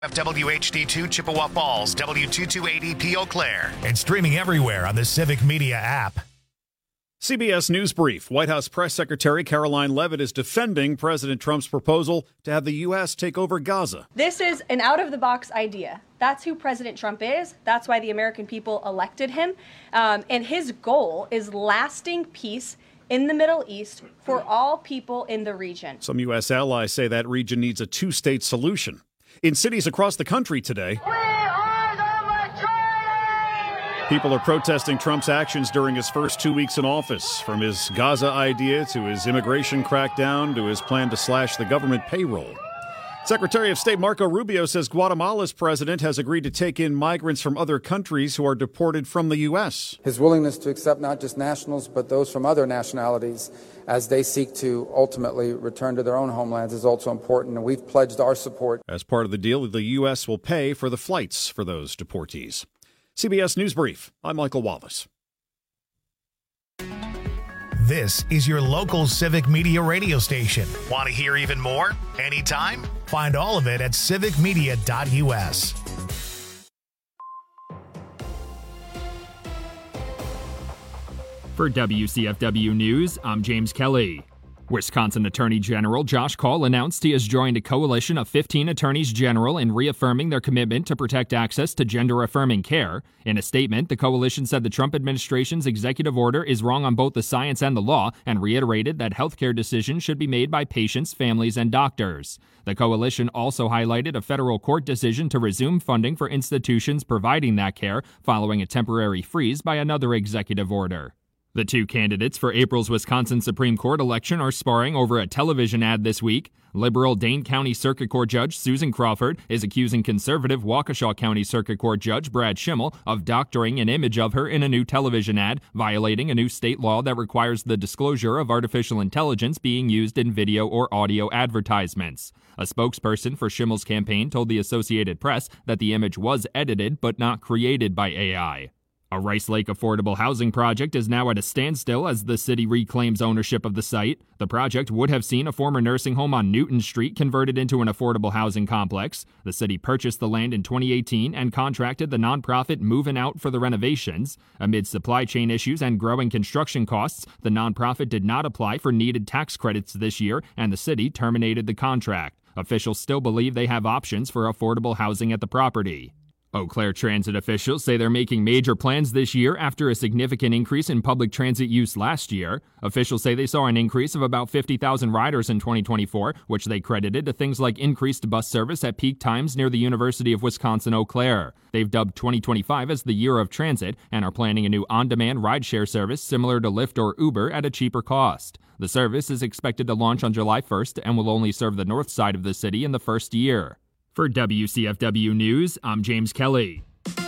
WHD2 Chippewa Falls, W2280P Eau Claire. And streaming everywhere on the Civic Media app. CBS News Brief. White House Press Secretary Caroline Leavitt is defending President Trump's proposal to have the U.S. take over Gaza. This is an out-of-the-box idea. That's who President Trump is. That's why the American people elected him. And his goal is lasting peace in the Middle East for all people in the region. Some U.S. allies say that region needs a two-state solution. In cities across the country today, people are protesting Trump's actions during his first 2 weeks in office, from his Gaza idea to his immigration crackdown to his plan to slash the government payroll. Secretary of State Marco Rubio says Guatemala's president has agreed to take in migrants from other countries who are deported from the U.S. His willingness to accept not just nationals, but those from other nationalities as they seek to ultimately return to their own homelands is also important, and we've pledged our support. As part of the deal, the U.S. will pay for the flights for those deportees. CBS News Brief. I'm Michael Wallace. This is your local Civic Media radio station. Want to hear even more? Anytime? Find all of it at civicmedia.us. For WCFW News, I'm James Kelly. Wisconsin Attorney General Josh Kaul announced he has joined a coalition of 15 attorneys general in reaffirming their commitment to protect access to gender-affirming care. In a statement, the coalition said the Trump administration's executive order is wrong on both the science and the law, and reiterated that healthcare decisions should be made by patients, families, and doctors. The coalition also highlighted a federal court decision to resume funding for institutions providing that care following a temporary freeze by another executive order. The two candidates for April's Wisconsin Supreme Court election are sparring over a television ad this week. Liberal Dane County Circuit Court Judge Susan Crawford is accusing conservative Waukesha County Circuit Court Judge Brad Schimmel of doctoring an image of her in a new television ad, violating a new state law that requires the disclosure of artificial intelligence being used in video or audio advertisements. A spokesperson for Schimmel's campaign told the Associated Press that the image was edited but not created by AI. A Rice Lake affordable housing project is now at a standstill as the city reclaims ownership of the site. The project would have seen a former nursing home on Newton Street converted into an affordable housing complex. The city purchased the land in 2018 and contracted the nonprofit Movin' Out for the renovations. Amid supply chain issues and growing construction costs, the nonprofit did not apply for needed tax credits this year, and the city terminated the contract. Officials still believe they have options for affordable housing at the property. Eau Claire transit officials say they're making major plans this year after a significant increase in public transit use last year. Officials say they saw an increase of about 50,000 riders in 2024, which they credited to things like increased bus service at peak times near the University of Wisconsin-Eau Claire. They've dubbed 2025 as the year of transit and are planning a new on-demand rideshare service similar to Lyft or Uber at a cheaper cost. The service is expected to launch on July 1st and will only serve the north side of the city in the first year. For WCFW News, I'm James Kelly.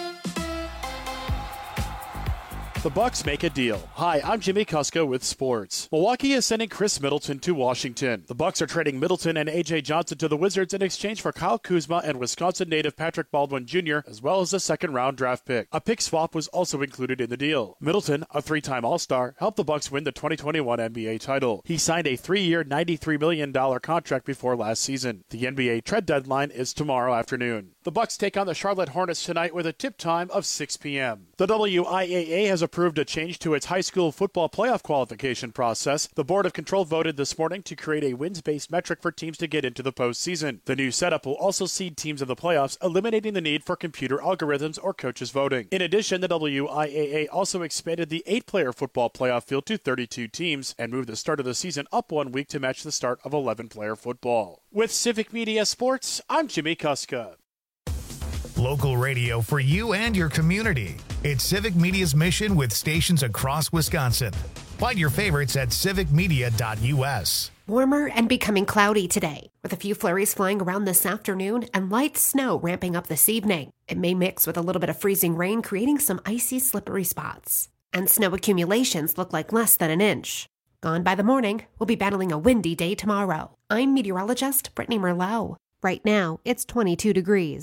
The Bucks make a deal. Hi, I'm Jimmy Kuska with sports. Milwaukee is sending Chris Middleton to Washington. The Bucks are trading Middleton and A.J. Johnson to the Wizards in exchange for Kyle Kuzma and Wisconsin native Patrick Baldwin Jr., as well as a second-round draft pick. A pick swap was also included in the deal. Middleton, a three-time All-Star, helped the Bucks win the 2021 NBA title. He signed a 3-year, $93 million contract before last season. The NBA trade deadline is tomorrow afternoon. The Bucks take on the Charlotte Hornets tonight with a tip time of 6 p.m. The WIAA has approved a change to its high school football playoff qualification process. The Board of Control voted this morning to create a wins-based metric for teams to get into the postseason. The new setup will also seed teams in the playoffs, eliminating the need for computer algorithms or coaches voting. In addition, the WIAA also expanded the 8-player football playoff field to 32 teams and moved the start of the season up 1 week to match the start of 11-player football. With Civic Media Sports, I'm Jimmy Kuska. Local radio for you and your community. It's Civic Media's mission with stations across Wisconsin. Find your favorites at civicmedia.us. Warmer and becoming cloudy today, with a few flurries flying around this afternoon and light snow ramping up this evening. It may mix with a little bit of freezing rain, creating some icy, slippery spots. And snow accumulations look like less than an inch. Gone by the morning, we'll be battling a windy day tomorrow. I'm meteorologist Brittany Merlot. Right now, it's 22 degrees.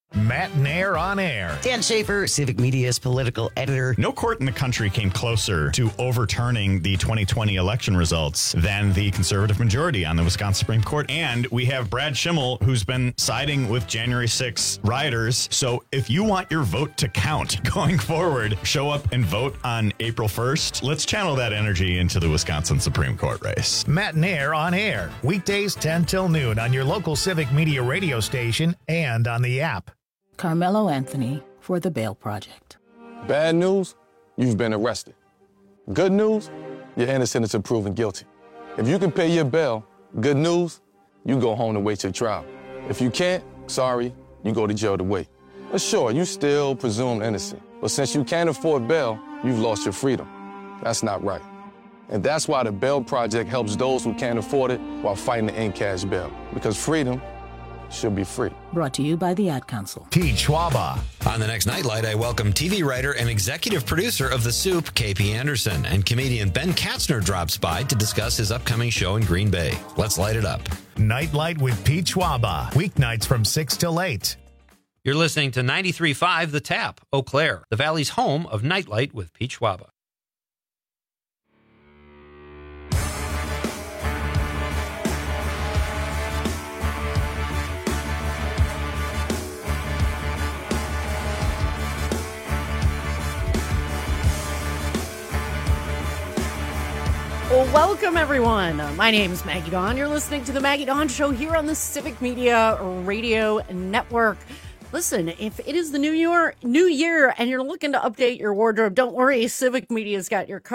Matt Nair on air. Dan Schaefer, Civic Media's political editor. No court in the country came closer to overturning the 2020 election results than the conservative majority on the Wisconsin Supreme Court. And we have Brad Schimmel, who's been siding with January 6 rioters. So if you want your vote to count going forward, show up and vote on April 1st. Let's channel that energy into the Wisconsin Supreme Court race. Matt Nair on air. Weekdays 10 till noon on your local Civic Media radio station and on the app. Carmelo Anthony for the Bail Project. Bad news, you've been arrested. Good news, you're innocent until proven guilty. If you can pay your bail, good news, you go home to wait your trial. If you can't, sorry, you go to jail to wait. But sure, you still presumed innocent. But since you can't afford bail, you've lost your freedom. That's not right. And that's why the Bail Project helps those who can't afford it while fighting to end cash bail. Because freedom should be free. Brought to you by the Ad Council. Pete Schwaba. On the next Nightlight, I welcome TV writer and executive producer of The Soup, KP Anderson, and comedian Ben Katzner drops by to discuss his upcoming show in Green Bay. Let's light it up. Nightlight with Pete Schwaba. Weeknights from 6 till 8. You're listening to 93.5 The Tap, Eau Claire, the Valley's home of Nightlight with Pete Schwaba. Welcome, everyone. My name is Maggie Dawn. You're listening to The Maggie Dawn Show here on the Civic Media Radio Network. Listen, if it is the new year and you're looking to update your wardrobe, don't worry. Civic Media's got you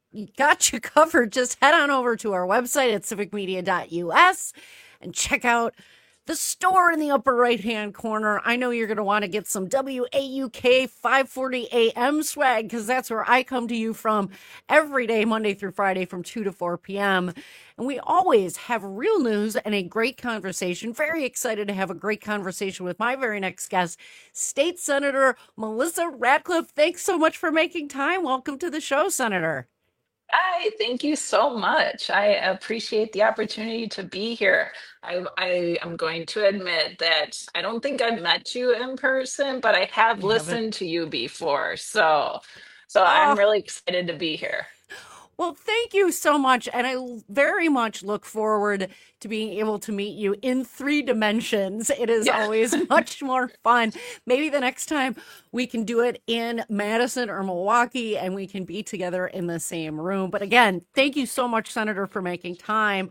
covered. Just head on over to our website at civicmedia.us and check out the store in the upper right-hand corner. I know you're going to want to get some WAUK 540 AM swag because that's where I come to you from every day, Monday through Friday from 2 to 4 p.m. And we always have real news and a great conversation. Very excited to have a great conversation with my very next guest, State Senator Melissa Ratcliffe. Thanks so much for making time. Welcome to the show, Senator. Hi, thank you so much. I appreciate the opportunity to be here. I am going to admit that I don't think I've met you in person, but I have listened to you before. So I'm really excited to be here. Well, thank you so much. And I very much look forward to being able to meet you in 3 dimensions. It is always much more fun. Maybe the next time we can do it in Madison or Milwaukee and we can be together in the same room. But again, thank you so much, Senator, for making time.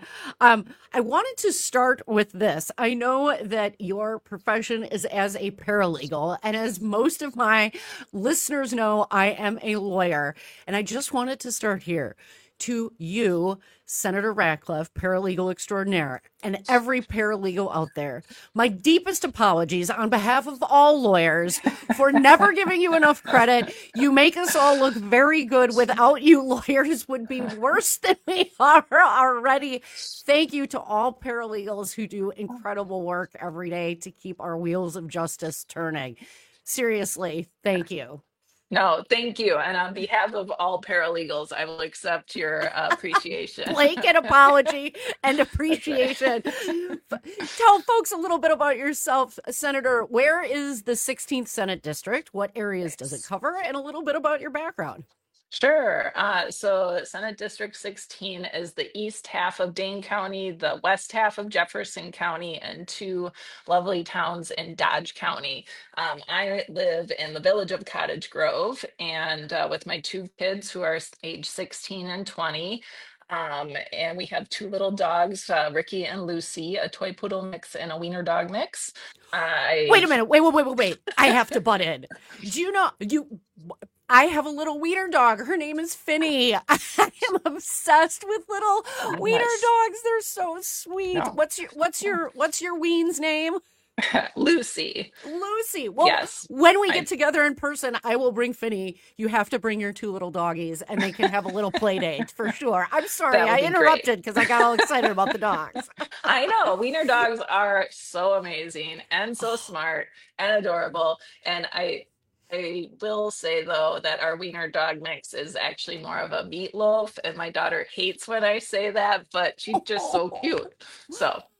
I wanted to start with this. I know that your profession is as a paralegal, and as most of my listeners know, I am a lawyer. And I just wanted to start here. To you, Senator Ratcliffe, paralegal extraordinaire, and every paralegal out there, my deepest apologies on behalf of all lawyers for never giving you enough credit. You make us all look very good. Without you, lawyers would be worse than we are already. Thank you to all paralegals who do incredible work every day to keep our wheels of justice turning. Seriously, thank you. No, thank you. And on behalf of all paralegals, I will accept your appreciation. Blanket apology and appreciation. Tell folks a little bit about yourself, Senator. Where is the 16th Senate District? What areas does it cover? And a little bit about your background. Sure. So Senate District 16 is the east half of Dane County, the west half of Jefferson County, and 2 lovely towns in Dodge County. I live in the village of Cottage Grove, and with my 2 kids who are age 16 and 20. And we have 2 little dogs, Ricky and Lucy, a toy poodle mix and a wiener dog mix. Wait a minute. Wait. I have to butt in. Do you know I have a little wiener dog. Her name is Finny. I am obsessed with little wiener dogs. They're so sweet. No. What's your ween's name? Lucy. Well, yes. When we get together in person, I will bring Finny. You have to bring your 2 little doggies, and they can have a little play date for sure. I'm sorry, I interrupted because I got all excited about the dogs. I know. Wiener dogs are so amazing and so smart and adorable. And I will say, though, that our wiener dog mix is actually more of a meatloaf, and my daughter hates when I say that, but she's just so cute. So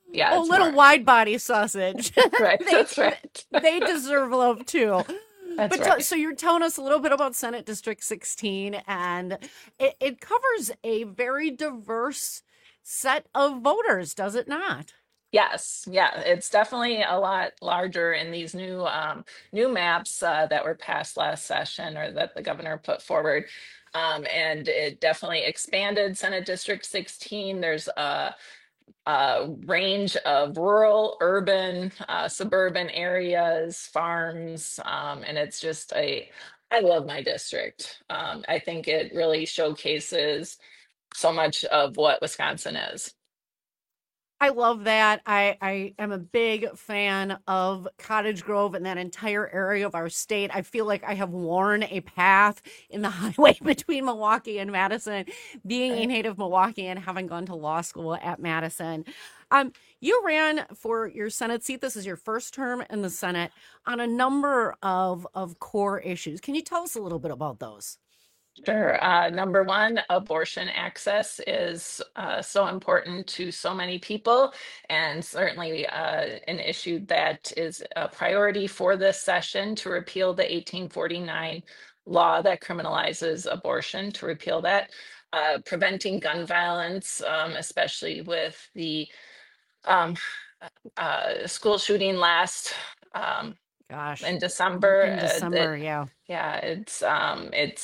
Yeah, Oh, it's little more. wide body sausage. Right, that's right. They deserve love too. That's But right. so you're telling us a little bit about Senate District 16, and it covers a very diverse set of voters, does it not? Yes, yeah, it's definitely a lot larger in these new maps that were passed last session or that the governor put forward. And it definitely expanded Senate District 16. There's a range of rural, urban, suburban areas, farms, and it's just I love my district. I think it really showcases so much of what Wisconsin is. I love that. I am a big fan of Cottage Grove and that entire area of our state. I feel like I have worn a path in the highway between Milwaukee and Madison, being a native Milwaukeean, having gone to law school at Madison. You ran for your Senate seat. This is your first term in the Senate on a number of core issues. Can you tell us a little bit about those? Sure. Number one, abortion access is so important to so many people, and certainly an issue that is a priority for this session to repeal the 1849 law that criminalizes abortion, to repeal that. Preventing gun violence, especially with the um, school shooting last Gosh, in December. in December, yeah. Yeah, it's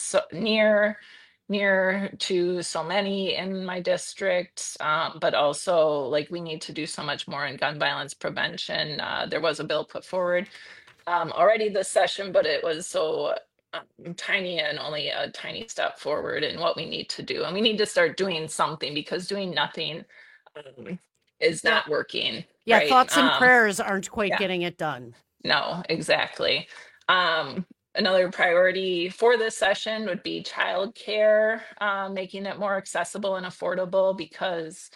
near to so many in my district, but also like we need to do so much more in gun violence prevention. There was a bill put forward already this session, but it was so tiny and only a tiny step forward in what we need to do. And we need to start doing something because doing nothing is not working. Yeah, right? thoughts and prayers aren't quite yeah. getting it done. No, exactly. Another priority for this session would be childcare, making it more accessible and affordable because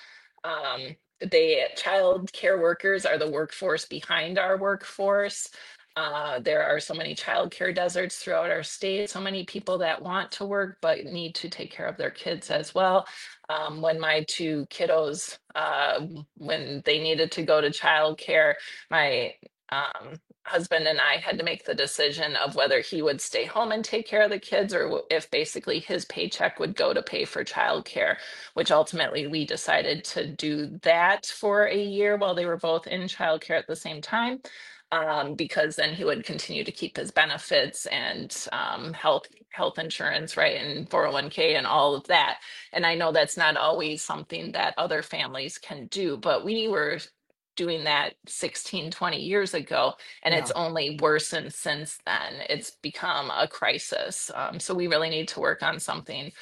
child care workers are the workforce behind our workforce. There are so many childcare deserts throughout our state, so many people that want to work but need to take care of their kids as well. When my two kiddos, when they needed to go to childcare, my husband and I had to make the decision of whether he would stay home and take care of the kids or if basically his paycheck would go to pay for childcare, which ultimately we decided to do that for a year while they were both in childcare at the same time. Because then he would continue to keep his benefits and health insurance, right, and 401k and all of that. And I know that's not always something that other families can do, but we were doing that 16, 20 years ago, and it's only worsened since then. It's become a crisis. So we really need to work on something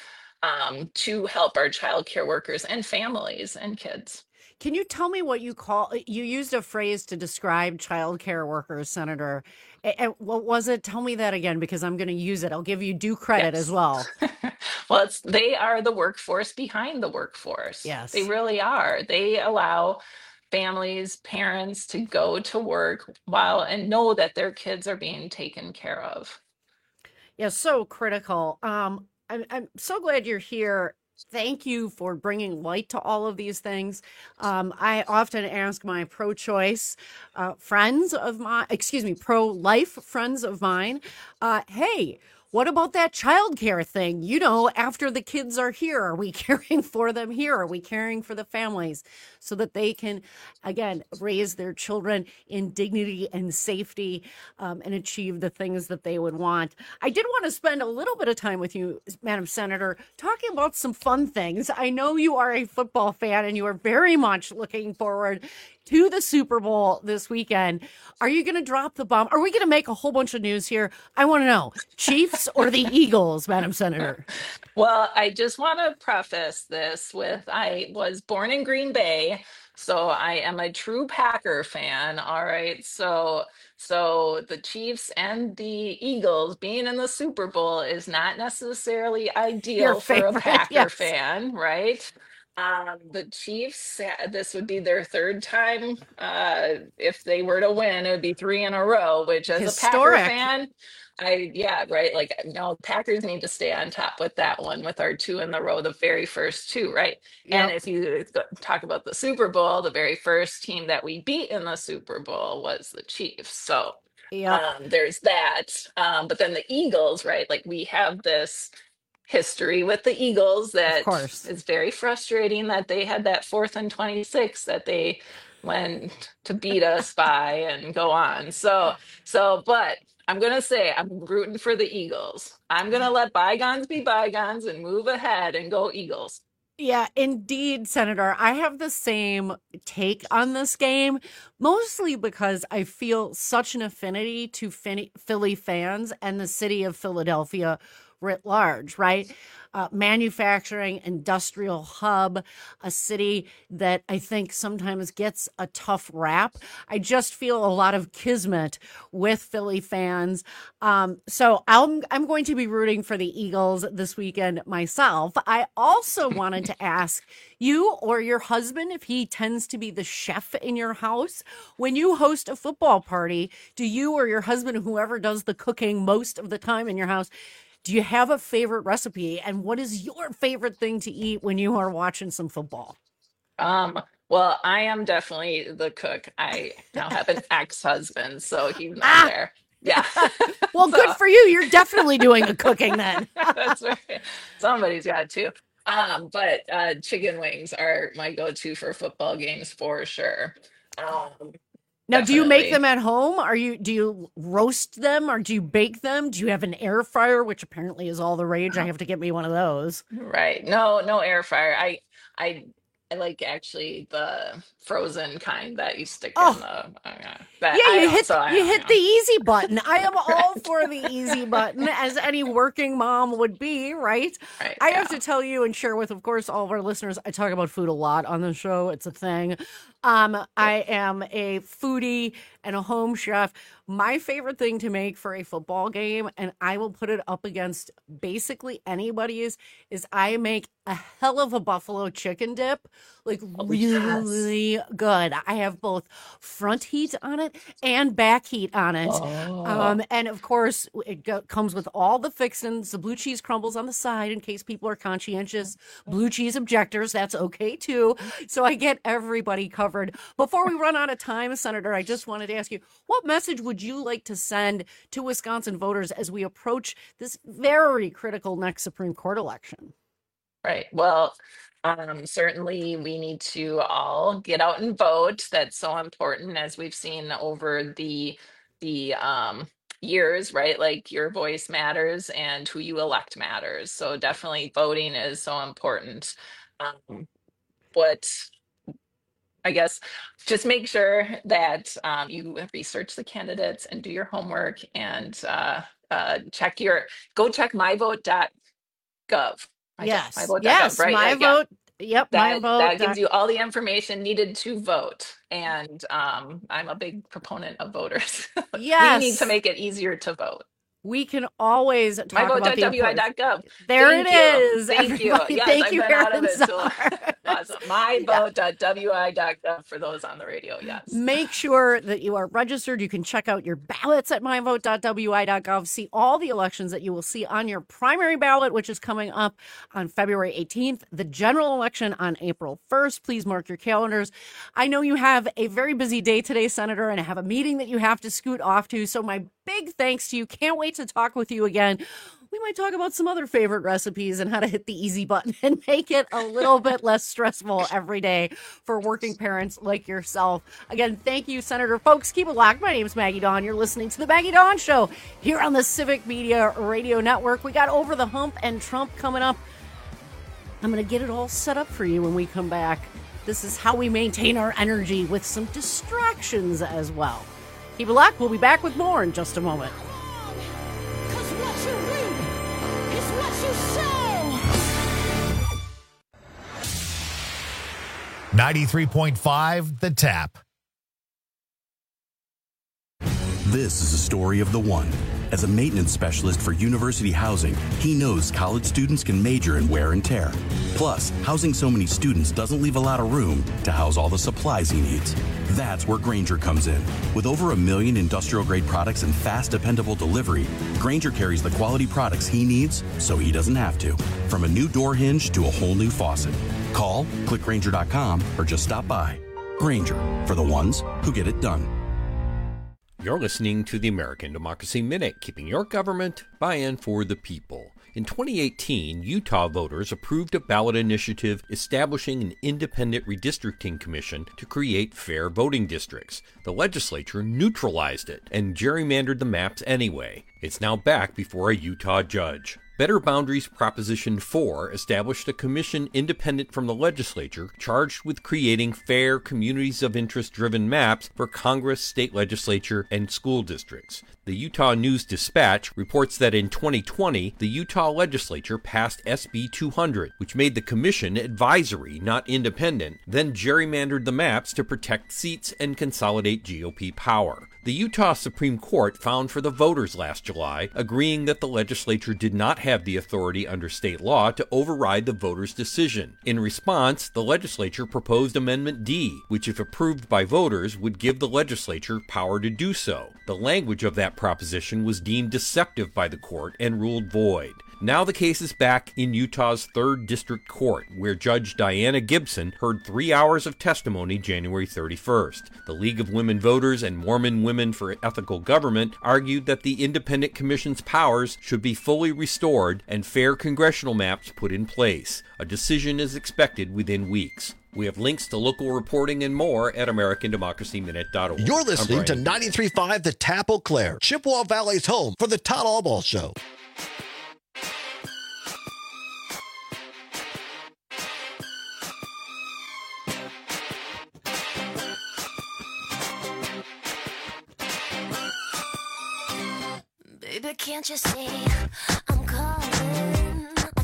to help our childcare workers and families and kids. Can you tell me what you used a phrase to describe childcare workers, Senator. And what was it? Tell me that again, because I'm going to use it. I'll give you due credit as well. Well, they are the workforce behind the workforce. Yes. They really are. They allow families, parents to go to work and know that their kids are being taken care of. Yeah, so critical. I'm so glad you're here. Thank you for bringing light to all of these things. I often ask my pro-choice friends of mine, pro-life friends of mine, hey, what about that childcare thing? You know, after the kids are here, are we caring for them here? Are we caring for the families so that they can, again, raise their children in dignity and safety and achieve the things that they would want? I did want to spend a little bit of time with you, Madam Senator, talking about some fun things. I know you are a football fan and you are very much looking forward to the Super Bowl this weekend. Are you going to drop the bomb? Are we going to make a whole bunch of news here? I want to know, Chiefs or the Eagles, Madam Senator? Well, I just want to preface this with I was born in Green Bay, so I am a true Packer fan. All right. So the Chiefs and the Eagles being in the Super Bowl is not necessarily ideal for a Packer fan, right? The Chiefs, this would be their third time. If they were to win, it would be 3 in a row, which as Historic. a Packer fan, right. Like, no, Packers need to stay on top with that one, with our 2 in the row, the very first 2, right? And if you talk about the Super Bowl, the very first team that we beat in the Super Bowl was the Chiefs. So there's that. But then the Eagles, right? Like, we have this history with the Eagles that is very frustrating that they had that 4th and 26 that they went to beat us by and go on. But I'm going to say I'm rooting for the Eagles. I'm going to let bygones be bygones and move ahead and go Eagles. Yeah, indeed, Senator. I have the same take on this game, mostly because I feel such an affinity to Philly fans and the city of Philadelphia writ large, right? Manufacturing, industrial hub, a city that I think sometimes gets a tough rap. I just feel a lot of kismet with Philly fans. So I'm going to be rooting for the Eagles this weekend myself. I also wanted to ask you or your husband, if he tends to be the chef in your house, when you host a football party, do you or your husband, whoever does the cooking most of the time in your house, do you have a favorite recipe? And what is your favorite thing to eat when you are watching some football? Well, I am definitely the cook. I now have an ex-husband, so he's not there. Yeah. Well, good for you. You're definitely doing the cooking then. That's right. Somebody's got to. But chicken wings are my go-to for football games for sure. Now, do you make them at home? Do you roast them or do you bake them? Do you have an air fryer, which apparently is all the rage? I have to get me one of those. Right. No air fryer. I like actually the frozen kind that you stick in the. You hit the easy button. I am all for the easy button, as any working mom would be, right? I have to tell you and share with, of course, all of our listeners, I talk about food a lot on the show. It's a thing. I am a foodie and a home chef. My favorite thing to make for a football game, and I will put it up against basically anybody's, is I make a hell of a buffalo chicken dip, like really good. I have both front heat on it and back heat on it. And of course, it comes with all the fixings, the blue cheese crumbles on the side in case people are conscientious blue cheese objectors. That's okay too. So I get everybody covered. Before we run out of time, Senator, I just wanted to ask you, what message would you like to send to Wisconsin voters as we approach this very critical next Supreme Court election? Right. Well, certainly we need to all get out and vote. That's so important, as we've seen over the years, right? Like, your voice matters and who you elect matters. So definitely voting is so important. But I guess just make sure that you research the candidates and do your homework and check myvote.gov. Yes, right? My Vote. Yep, that, My Vote. That gives you all the information needed to vote. And I'm a big proponent of voters. Yes. We need to make it easier to vote. We can always talk about the myvote.wi.gov. There it is. Thank you. Yes, thank you, Aaron. Awesome. myvote.wi.gov for those on the radio. Yes. Make sure that you are registered. You can check out your ballots at myvote.wi.gov. See all the elections that you will see on your primary ballot, which is coming up on February 18th. The general election on April 1st. Please mark your calendars. I know you have a very busy day today, Senator, and have a meeting that you have to scoot off to. So my big thanks to you. Can't wait to talk with you again. We might talk about some other favorite recipes and how to hit the easy button and make it a little bit less stressful every day for working parents like yourself. Again, thank you, Senator. Folks, keep it locked. My name is Maggie Dawn. You're listening to the Maggie Dawn Show here on the Civic Media Radio Network. We got Over the Hump and Trump coming up. I'm going to get it all set up for you when we come back. This is how we maintain our energy with some distractions as well. Keep it locked. We'll be back with more in just a moment. 'Cause what you reap is what you sow. 93.5 The Tap. This is the story of the one. As a maintenance specialist for University Housing, he knows college students can major in wear and tear. Plus, housing so many students doesn't leave a lot of room to house all the supplies he needs. That's where Grainger comes in. With over 1 million industrial-grade products and fast, dependable delivery, Grainger carries the quality products he needs so he doesn't have to. From a new door hinge to a whole new faucet. Call, click Grainger.com, or just stop by. Grainger, for the ones who get it done. You're listening to the American Democracy Minute, keeping your government by and for the people. In 2018, Utah voters approved a ballot initiative establishing an independent redistricting commission to create fair voting districts. The legislature neutralized it and gerrymandered the maps anyway. It's now back before a Utah judge. Better Boundaries Proposition 4 established a commission independent from the legislature charged with creating fair communities of interest-driven maps for Congress, state legislature, and school districts. The Utah News-Dispatch reports that in 2020, the Utah legislature passed SB 200, which made the commission advisory, not independent, then gerrymandered the maps to protect seats and consolidate GOP power. The Utah Supreme Court found for the voters last July, agreeing that the legislature did not have the authority under state law to override the voters' decision. In response, the legislature proposed Amendment D, which, if approved by voters, would give the legislature power to do so. The language of that proposition was deemed deceptive by the court and ruled void. Now the case is back in Utah's 3rd District Court, where Judge Diana Gibson heard 3 hours of testimony January 31st. The League of Women Voters and Mormon Women for Ethical Government argued that the Independent Commission's powers should be fully restored and fair congressional maps put in place. A decision is expected within weeks. We have links to local reporting and more at AmericanDemocracyMinute.org. You're listening to 93.5 The Tap Eau Claire, Chippewa Valley's home for the Todd Albaugh Show. Baby, can't you see I'm calling?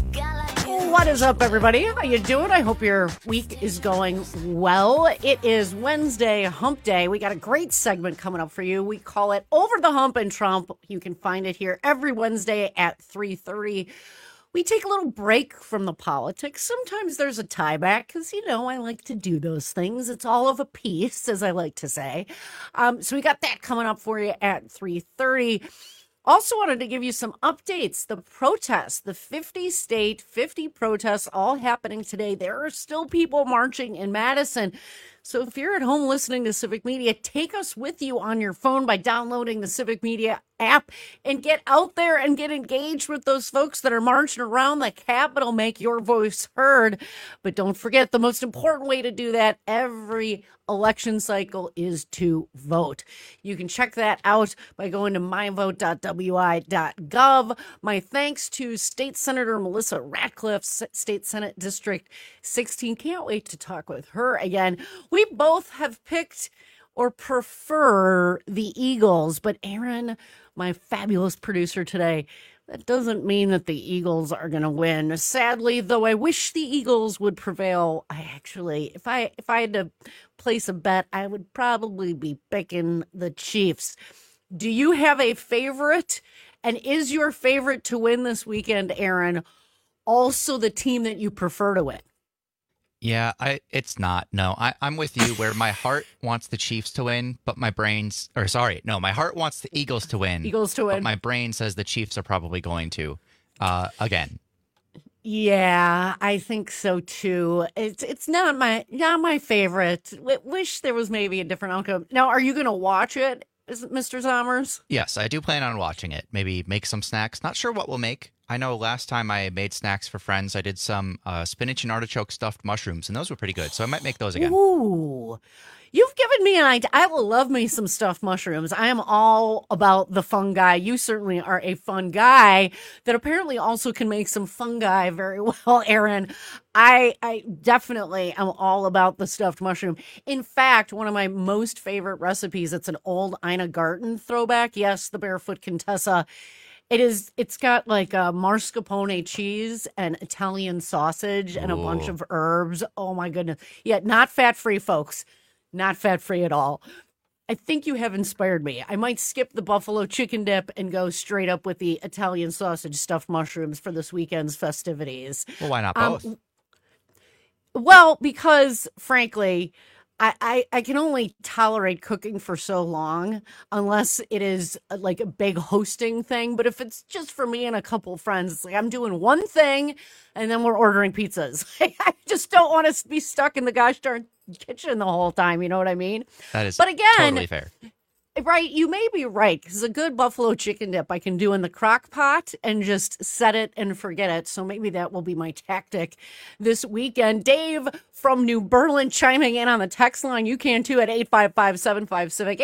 What is up, everybody? How you doing? I hope your week is going well. It is Wednesday, Hump Day. We got a great segment coming up for you. We call it Over the Hump and Trump. You can find it here every Wednesday at 3:30. We take a little break from the politics. Sometimes there's a tie back because, I like to do those things. It's all of a piece, as I like to say. So we got that coming up for you at 3:30. Also wanted to give you some updates. The protests, the 50-state, 50 protests all happening today. There are still people marching in Madison. So if you're at home listening to Civic Media, take us with you on your phone by downloading the Civic Media app and get out there and get engaged with those folks that are marching around the Capitol. Make your voice heard. But don't forget, the most important way to do that every election cycle is to vote. You can check that out by going to myvote.wi.gov. My thanks to State Senator Melissa Ratcliffe, State Senate District 16. Can't wait to talk with her again. We both have picked or prefer the Eagles, but Aaron, my fabulous producer today, that doesn't mean that the Eagles are going to win. Sadly, though I wish the Eagles would prevail, if I had to place a bet, I would probably be picking the Chiefs. Do you have a favorite? And is your favorite to win this weekend, Aaron, also the team that you prefer to win? Yeah, it's not. No, I'm with you where my heart wants the Chiefs to win, but my my heart wants the Eagles to win. But my brain says the Chiefs are probably going to, again. Yeah, I think so too. It's not my favorite. Wish there was maybe a different outcome. Now, are you going to watch it, Mr. Zommers? Yes, I do plan on watching it. Maybe make some snacks. Not sure what we'll make. I know last time I made snacks for friends, I did some spinach and artichoke stuffed mushrooms, and those were pretty good. So I might make those again. Ooh, you've given me an idea. I will love me some stuffed mushrooms. I am all about the fungi. You certainly are a fun guy that apparently also can make some fungi very well, Aaron. I definitely am all about the stuffed mushroom. In fact, one of my most favorite recipes, it's an old Ina Garten throwback. Yes, the Barefoot Contessa. It's got like a mascarpone cheese and Italian sausage and a bunch of herbs. Oh my goodness. Yeah, not fat-free, folks. Not fat-free at all. I think you have inspired me. I might skip the buffalo chicken dip and go straight up with the Italian sausage stuffed mushrooms for this weekend's festivities. Well, why not both? Well, because frankly, I can only tolerate cooking for so long unless it is like a big hosting thing. But if it's just for me and a couple of friends, it's like I'm doing one thing and then we're ordering pizzas. I just don't want to be stuck in the gosh darn kitchen the whole time. You know what I mean? That is totally fair. Right, you may be right, because a good buffalo chicken dip I can do in the crock pot and just set it and forget it. So maybe that will be my tactic this weekend. Dave from New Berlin chiming in on the text line. You can too at 855-75-CIVIC,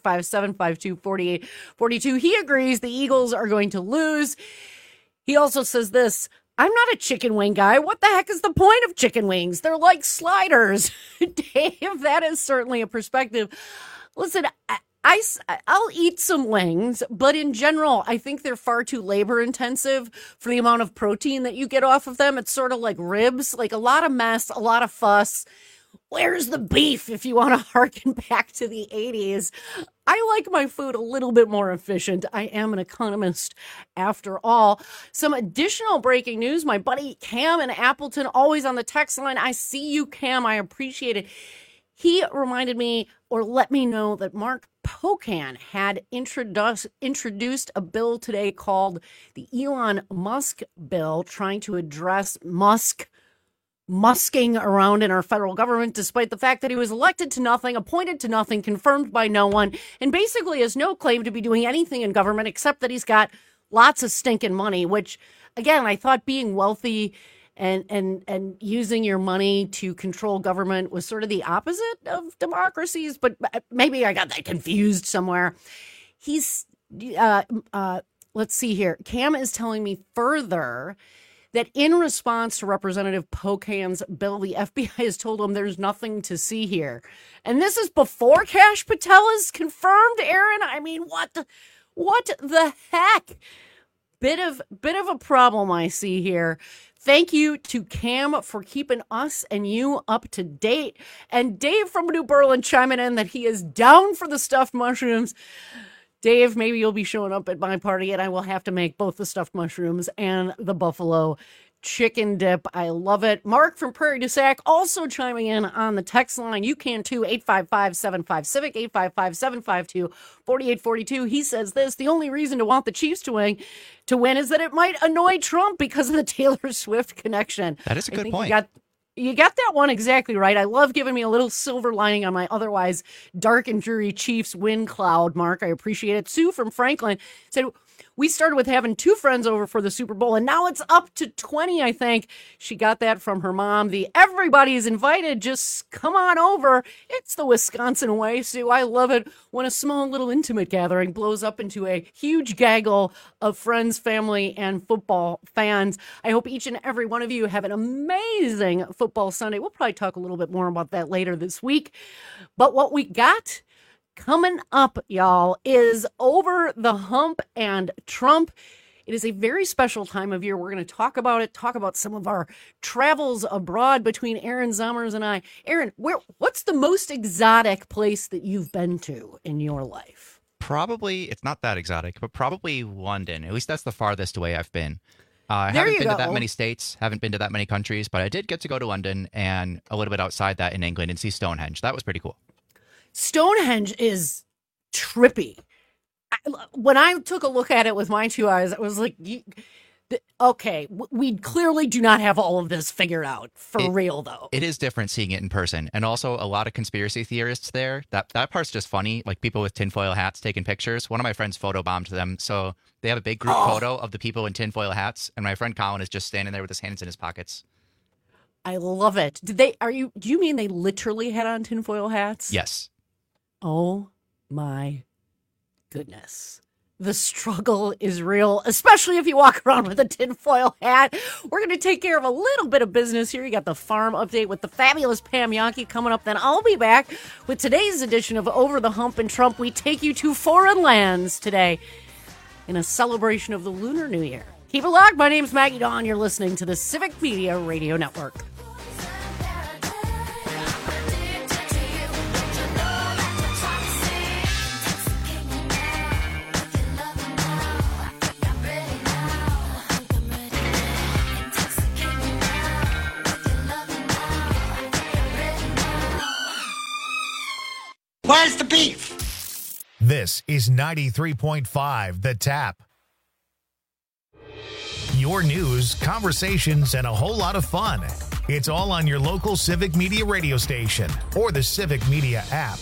855-752-4842. He agrees the Eagles are going to lose. He also says this: I'm not a chicken wing guy. What the heck is the point of chicken wings? They're like sliders. Dave, that is certainly a perspective. Listen, I'll eat some wings, but in general, I think they're far too labor intensive for the amount of protein that you get off of them. It's sort of like ribs, like a lot of mess, a lot of fuss. Where's the beef, if you want to harken back to the 80s? I like my food a little bit more efficient. I am an economist after all. Some additional breaking news. My buddy Cam in Appleton, always on the text line. I see you, Cam. I appreciate it. He reminded me, or let me know, that Mark Pocan had introduced a bill today called the Elon Musk bill, trying to address musking around in our federal government, despite the fact that he was elected to nothing, appointed to nothing, confirmed by no one, and basically has no claim to be doing anything in government except that he's got lots of stinking money, which, again, I thought being wealthy and using your money to control government was sort of the opposite of democracies, but maybe I got that confused somewhere. He's, let's see here. Cam is telling me further that in response to Representative Pocan's bill, the FBI has told him there's nothing to see here. And this is before Kash Patel is confirmed, Aaron. I mean, what the heck? Bit of a problem I see here. Thank you to Cam for keeping us and you up to date. And Dave from New Berlin chiming in that he is down for the stuffed mushrooms. Dave, maybe you'll be showing up at my party and I will have to make both the stuffed mushrooms and the buffalo chicken dip. I love it. Mark from Prairie du Sac also chiming in on the text line. You can too, 855-75-CIVIC, 855-752-4842. He says this: the only reason to want the Chiefs to win is that it might annoy Trump because of the Taylor Swift connection. That is a good point. You got that one exactly right. I love giving me a little silver lining on my otherwise dark and dreary Chiefs win cloud, Mark. I appreciate it. Sue from Franklin said, we started with having 2 friends over for the Super Bowl, and now it's up to 20, I think. She got that from her mom. The everybody is invited. Just come on over. It's the Wisconsin way, Sue. I love it when a small little intimate gathering blows up into a huge gaggle of friends, family, and football fans. I hope each and every one of you have an amazing football Sunday. We'll probably talk a little bit more about that later this week. But what we got coming up, y'all, is Over the Hump and Trump. It is a very special time of year. We're going to talk about some of our travels abroad between Aaron Zommers and I. Aaron, what's the most exotic place that you've been to in your life? Probably, it's not that exotic, but probably London. At least that's the farthest away I've been. I haven't been to that many states, haven't been to that many countries, but I did get to go to London and a little bit outside that in England and see Stonehenge. That was pretty cool. Stonehenge is trippy. When I took a look at it with my 2 eyes, I was like, okay, we clearly do not have all of this figured out for real, though. It is different seeing it in person. And also a lot of conspiracy theorists there. That part's just funny. Like people with tinfoil hats taking pictures. One of my friends photobombed them. So they have a big group photo of the people in tinfoil hats. And my friend Colin is just standing there with his hands in his pockets. I love it. Do you mean they literally had on tinfoil hats? Yes. Oh my goodness. The struggle is real, especially if you walk around with a tinfoil hat. We're going to take care of a little bit of business here. You got the farm update with the fabulous Pam Yankee coming up. Then I'll be back with today's edition of Over the Hump and Trump. We take you to foreign lands today in a celebration of the Lunar New Year. Keep it locked. My name's Maggie Dawn. You're listening to the Civic Media Radio Network. Where's the beef? This is 93.5 The Tap. Your news, conversations, and a whole lot of fun. It's all on your local Civic Media radio station or the Civic Media app.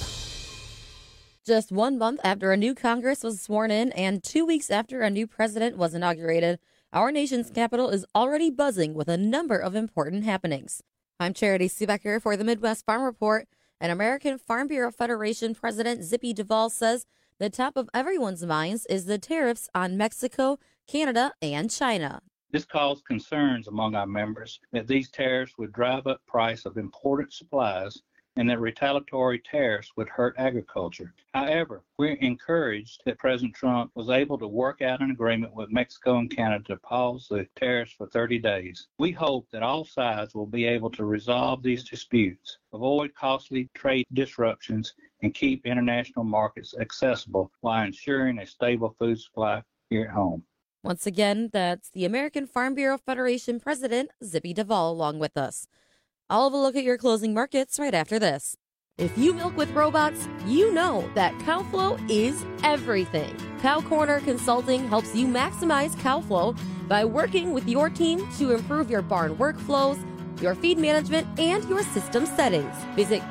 Just 1 month after a new Congress was sworn in and 2 weeks after a new president was inaugurated, our nation's capital is already buzzing with a number of important happenings. I'm Charity Seebecker for the Midwest Farm Report, and American Farm Bureau Federation President Zippy Duvall says the top of everyone's minds is the tariffs on Mexico, Canada, and China. This caused concerns among our members that these tariffs would drive up price of important supplies and that retaliatory tariffs would hurt agriculture. However, we're encouraged that President Trump was able to work out an agreement with Mexico and Canada to pause the tariffs for 30 days. We hope that all sides will be able to resolve these disputes, avoid costly trade disruptions, and keep international markets accessible while ensuring a stable food supply here at home. Once again, that's the American Farm Bureau Federation President Zippy Duvall along with us. I'll have a look at your closing markets right after this. If you milk with robots, you know that cow flow is everything. Cow Corner Consulting helps you maximize cow flow by working with your team to improve your barn workflows, your feed management, and your system settings. Visit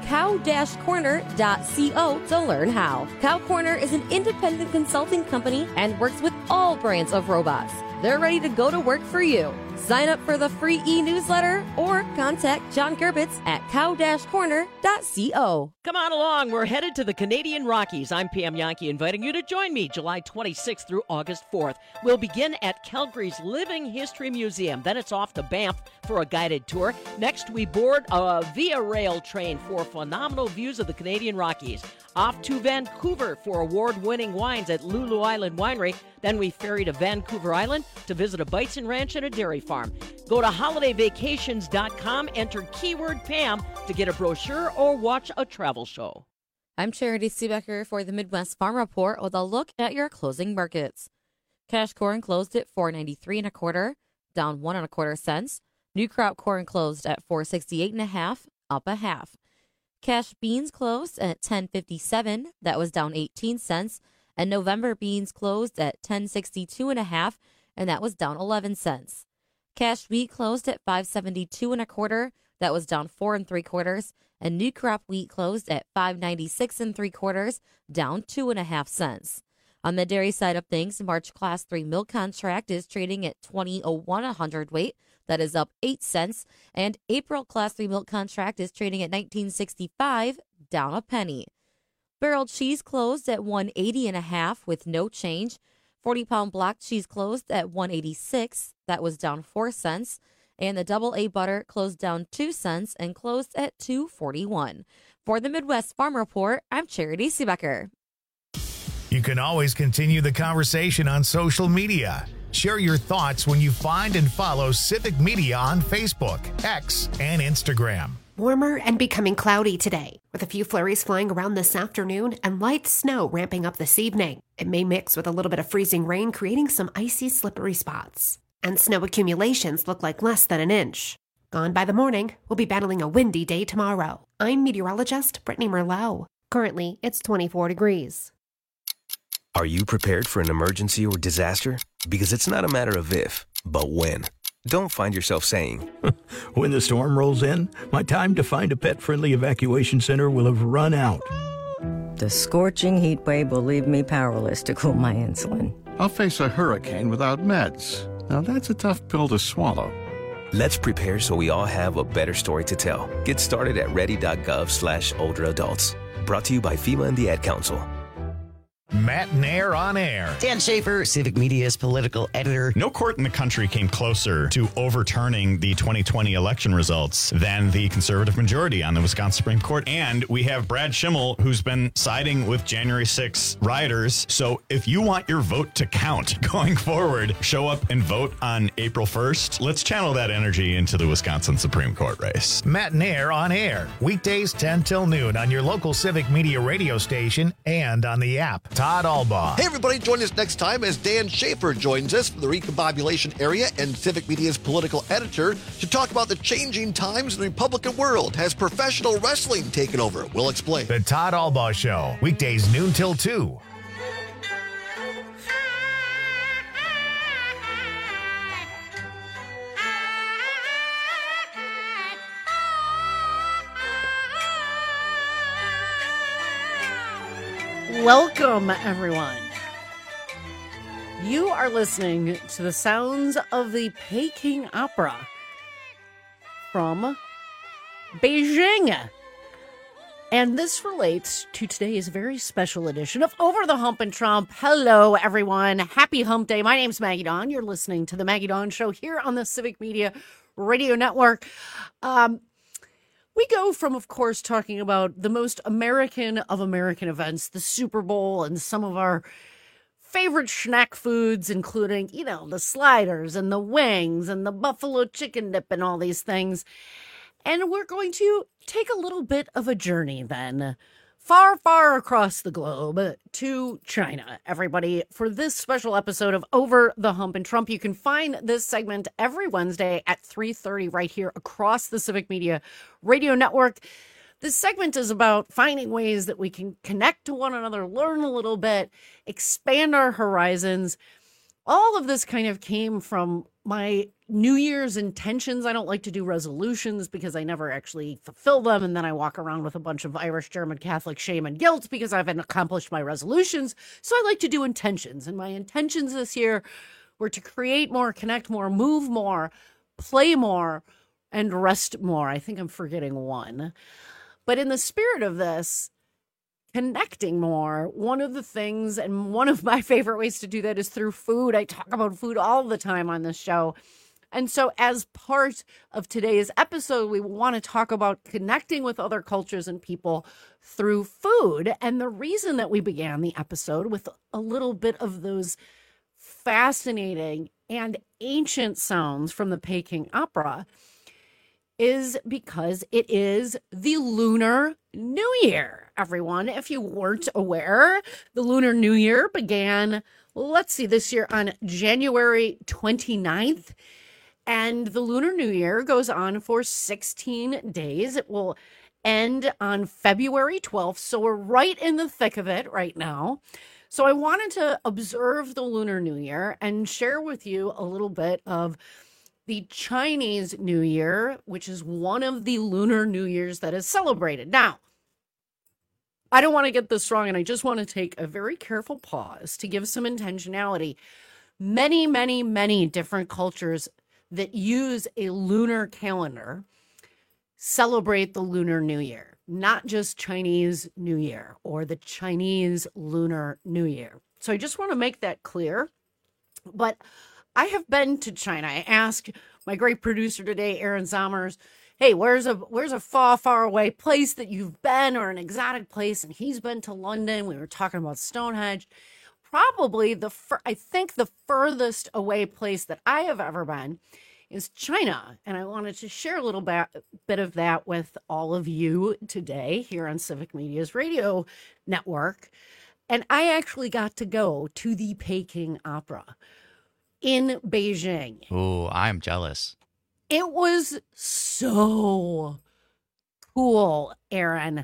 cow-corner.co to learn how. Cow Corner is an independent consulting company and works with all brands of robots. They're ready to go to work for you. Sign up for the free e-newsletter or contact John Gerbitz at cow-corner.co. Come on along. We're headed to the Canadian Rockies. I'm Pam Yankee, inviting you to join me July 26th through August 4th. We'll begin at Calgary's Living History Museum. Then it's off to Banff for a guided tour. Next, we board a Via Rail train for phenomenal views of the Canadian Rockies. Off to Vancouver for award-winning wines at Lulu Island Winery. Then we ferry to Vancouver Island to visit a bison ranch and a dairy farm. Go to holidayvacations.com, enter keyword Pam to get a brochure or watch a travel show. I'm Charity Seebecker for the Midwest Farm Report with a look at your closing markets. Cash corn closed at $4.93 1/4, down 1 1/4 cents. New crop corn closed at $4.68 1/2, up 1/2. Cash beans closed at $10.57, that was down 18 cents. And November beans closed at $10.62 1/2, and that was down 11 cents. Cash wheat closed at $5.72 1/4, that was down 4 3/4, and new crop wheat closed at $5.96 3/4, down 2 1/2 cents. On the dairy side of things, March Class 3 milk contract is trading at $20.01 a hundredweight, that is up 8 cents, and April Class 3 milk contract is trading at $19.65, down a penny. Barreled cheese closed at $1.80 1/2 with no change. 40-pound block cheese closed at $1.86. That was down 4 cents. And the double A butter closed down 2 cents and closed at $2.41. For the Midwest Farm Report, I'm Charity Seebecker. You can always continue the conversation on social media. Share your thoughts when you find and follow Civic Media on Facebook, X, and Instagram. Warmer and becoming cloudy today, with a few flurries flying around this afternoon and light snow ramping up this evening. It may mix with a little bit of freezing rain, creating some icy, slippery spots. And snow accumulations look like less than an inch. Gone by the morning, we'll be battling a windy day tomorrow. I'm meteorologist Brittany Merlot. Currently, it's 24 degrees. Are you prepared for an emergency or disaster? Because it's not a matter of if, but when. Don't find yourself saying, when the storm rolls in, my time to find a pet-friendly evacuation center will have run out. The scorching heat wave will leave me powerless to cool my insulin. I'll face a hurricane without meds. Now that's a tough pill to swallow. Let's prepare so we all have a better story to tell. Get started at ready.gov/older adults. Brought to you by FEMA and the Ad Council. Matt Nair on air. Dan Schaefer, Civic Media's political editor. No court in the country came closer to overturning the 2020 election results than the conservative majority on the Wisconsin Supreme Court. And we have Brad Schimmel, who's been siding with January 6 rioters. So if you want your vote to count going forward, show up and vote on April 1st. Let's channel that energy into the Wisconsin Supreme Court race. Matt Nair on air. Weekdays 10 till noon on your local Civic Media radio station and on the app. Todd Albaugh. Hey, everybody, join us next time as Dan Schaefer joins us from the Recombobulation area and Civic Media's political editor to talk about the changing times in the Republican world. Has professional wrestling taken over? We'll explain. The Todd Albaugh Show, weekdays noon till 2. Welcome, everyone. You are listening to the sounds of the Peking Opera from Beijing. And this relates to today's very special edition of Over the Hump and Trump. Hello, everyone. Happy Hump Day. My name's Maggie Dawn. You're listening to the Maggie Dawn Show here on the Civic Media Radio Network. We go from, of course, talking about the most American of American events, the Super Bowl, and some of our favorite snack foods, including, the sliders and the wings and the buffalo chicken dip and all these things. And we're going to take a little bit of a journey then, far, far across the globe to China, everybody, for this special episode of Over the Hump and Trump. You can find this segment every Wednesday at 3:30 right here across the Civic Media Radio Network. This segment is about finding ways that we can connect to one another, learn a little bit, expand our horizons. All of this kind of came from my New Year's intentions. I don't like to do resolutions because I never actually fulfill them. And then I walk around with a bunch of Irish, German, Catholic shame and guilt because I haven't accomplished my resolutions. So I like to do intentions. And my intentions this year were to create more, connect more, move more, play more, and rest more. I think I'm forgetting one. But in the spirit of this, connecting more, one of the things, and one of my favorite ways to do that is through food. I talk about food all the time on this show. And so as part of today's episode, we want to talk about connecting with other cultures and people through food. And the reason that we began the episode with a little bit of those fascinating and ancient sounds from the Peking Opera is because it is the Lunar New Year, everyone. If you weren't aware, the Lunar New Year began, this year on January 29th. And the Lunar New Year goes on for 16 days. It will end on February 12th. So we're right in the thick of it right now. So I wanted to observe the Lunar New Year and share with you a little bit of the Chinese New Year, which is one of the Lunar New Years that is celebrated. Now, I don't want to get this wrong, and I just want to take a very careful pause to give some intentionality. Many, many, many different cultures that use a lunar calendar celebrate the Lunar New Year, not just Chinese New Year or the Chinese Lunar New Year. So I just want to make that clear. But I have been to China. I asked my great producer today, Aaron Zommers, hey, where's a far, far away place that you've been, or an exotic place? And he's been to London. We were talking about Stonehenge. Probably I think the furthest away place that I have ever been is China. And I wanted to share a little bit of that with all of you today here on Civic Media's radio network. And I actually got to go to the Peking Opera in Beijing. Oh, I'm jealous. It was so cool, Aaron.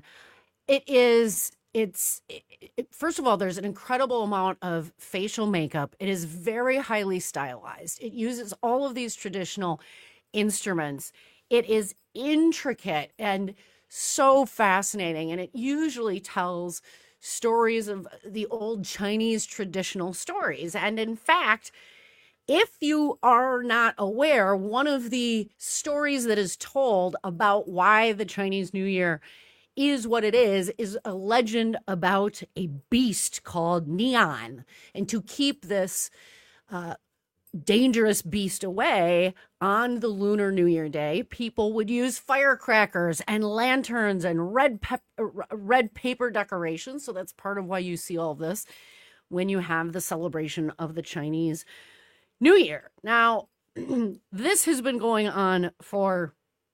First of all, there's an incredible amount of facial makeup. It is very highly stylized. It uses all of these traditional instruments. It is intricate and so fascinating. And it usually tells stories of the old Chinese traditional stories. And in fact, if you are not aware, one of the stories that is told about why the Chinese New Year is what it is a legend about a beast called Neon. And to keep this dangerous beast away on the Lunar New Year day, people would use firecrackers and lanterns and red paper decorations. So that's part of why you see all of this when you have the celebration of the Chinese New Year. Now, this has been going on for,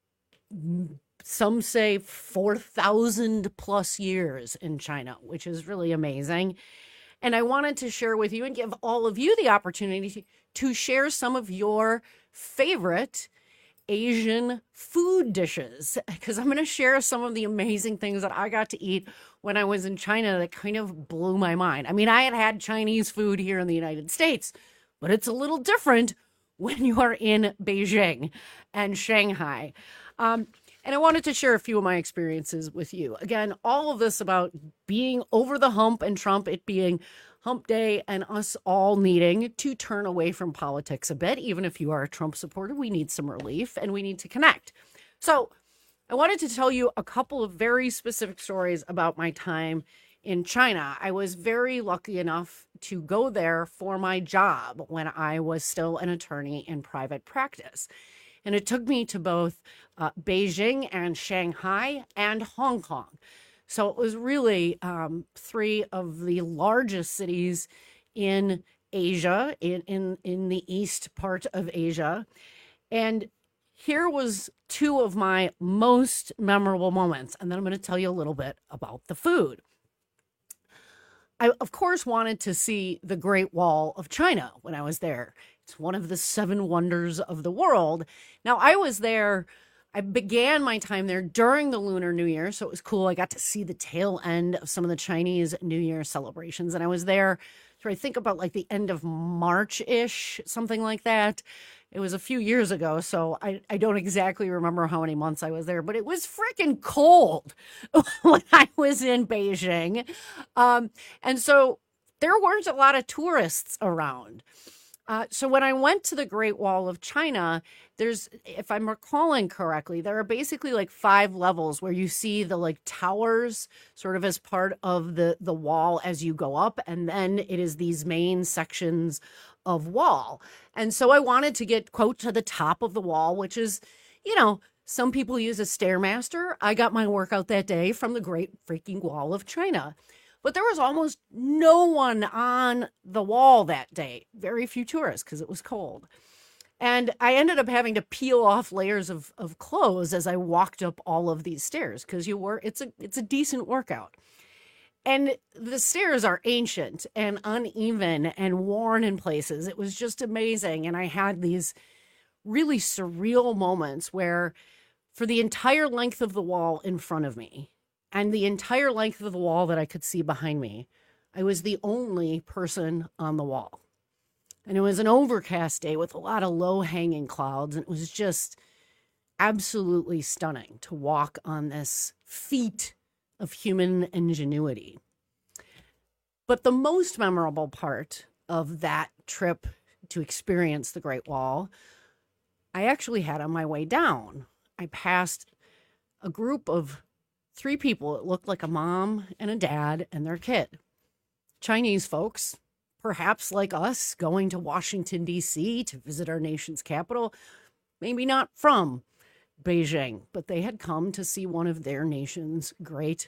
some say, 4,000 plus years in China, which is really amazing. And I wanted to share with you and give all of you the opportunity to share some of your favorite Asian food dishes, because I'm going to share some of the amazing things that I got to eat when I was in China that kind of blew my mind. I mean, I had had Chinese food here in the United States, but it's a little different when you are in Beijing and Shanghai. And I wanted to share a few of my experiences with you. Again, all of this about being over the hump and Trump, it being hump day, and us all needing to turn away from politics a bit. Even if you are a Trump supporter, we need some relief and we need to connect. So I wanted to tell you a couple of very specific stories about my time in China. I was very lucky enough to go there for my job when I was still an attorney in private practice. And it took me to both Beijing and Shanghai and Hong Kong. So it was really three of the largest cities in Asia, in the east part of Asia. And here was two of my most memorable moments. And then I'm going to tell you a little bit about the food. I, of course, wanted to see the Great Wall of China when I was there. It's one of the 7 wonders of the world. Now, I began my time there during the Lunar New Year, so it was cool. I got to see the tail end of some of the Chinese New Year celebrations, and I was there through, I think, about like the end of March-ish, something like that. It was a few years ago, so I don't exactly remember how many months I was there, but it was freaking cold when I was in Beijing. And so there weren't a lot of tourists around. So when I went to the Great Wall of China, there's, if I'm recalling correctly, there are basically like 5 levels where you see the like towers sort of as part of the wall as you go up. And then it is these main sections of wall. And so I wanted to get, quote, to the top of the wall, which is, you know, some people use a Stairmaster. I got my workout that day from the Great freaking Wall of China. But there was almost no one on the wall that day. Very few tourists because it was cold. And I ended up having to peel off layers of clothes as I walked up all of these stairs because it's a decent workout. And the stairs are ancient and uneven and worn in places. It was just amazing. And I had these really surreal moments where for the entire length of the wall in front of me, and the entire length of the wall that I could see behind me, I was the only person on the wall. And it was an overcast day with a lot of low-hanging clouds. And it was just absolutely stunning to walk on this feat of human ingenuity. But the most memorable part of that trip to experience the Great Wall, I actually had on my way down. I passed a group of 3 people. It looked like a mom and a dad and their kid. Chinese folks, perhaps like us, going to Washington, D.C. to visit our nation's capital. Maybe not from Beijing, but they had come to see one of their nation's great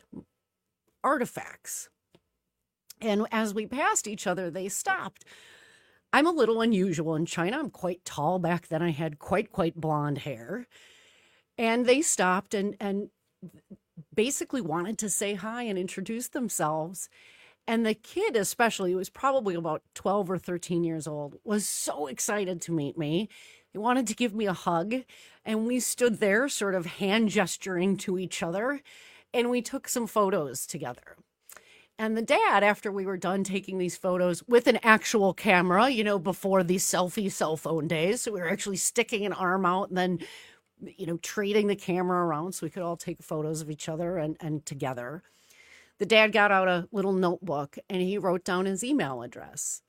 artifacts. And as we passed each other, they stopped. I'm a little unusual in China. I'm quite tall. Back then I had quite blonde hair. And they stopped and basically wanted to say hi and introduce themselves. And the kid especially, who was probably about 12 or 13 years old, was so excited to meet me. He wanted to give me a hug. And we stood there sort of hand gesturing to each other. And we took some photos together. And the dad, after we were done taking these photos with an actual camera, you know, before these selfie cell phone days. So we were actually sticking an arm out and then, you know, trading the camera around so we could all take photos of each other and together. The dad got out a little notebook and he wrote down his email address.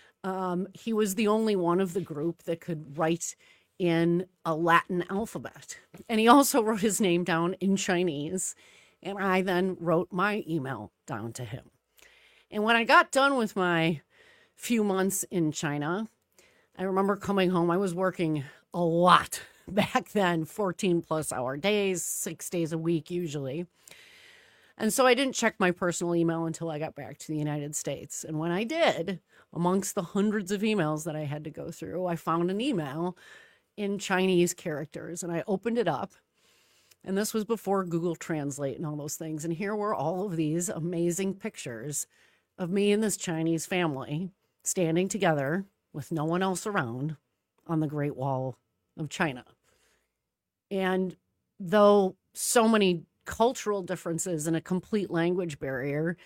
He was the only one of the group that could write in a Latin alphabet. And he also wrote his name down in Chinese. And I then wrote my email down to him. And when I got done with my few months in China, I remember coming home. I was working a lot back then, 14+ hour days, 6 days a week usually. And so I didn't check my personal email until I got back to the United States. And when I did, amongst the hundreds of emails that I had to go through, I found an email in Chinese characters and I opened it up. And this was before Google Translate and all those things. And here were all of these amazing pictures of me and this Chinese family standing together with no one else around on the Great Wall of China. And though so many cultural differences and a complete language barrier,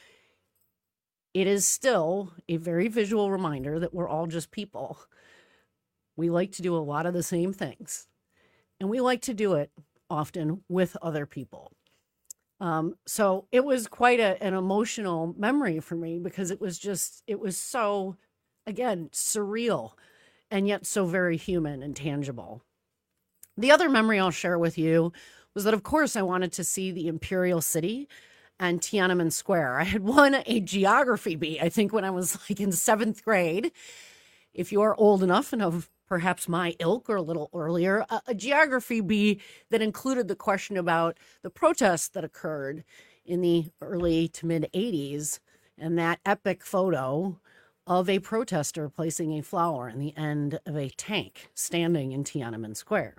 it is still a very visual reminder that we're all just people. We like to do a lot of the same things, and we like to do it often with other people. So it was quite an emotional memory for me, because it was so, again, surreal and yet so very human and tangible. The other memory I'll share with you was that, of course, I wanted to see the Imperial City and Tiananmen Square. I had won a geography bee, I think, when I was like in 7th grade. If you are old enough and of perhaps my ilk or a little earlier, a geography bee that included the question about the protests that occurred in the early to mid 80s, and that epic photo of a protester placing a flower in the end of a tank standing in Tiananmen Square.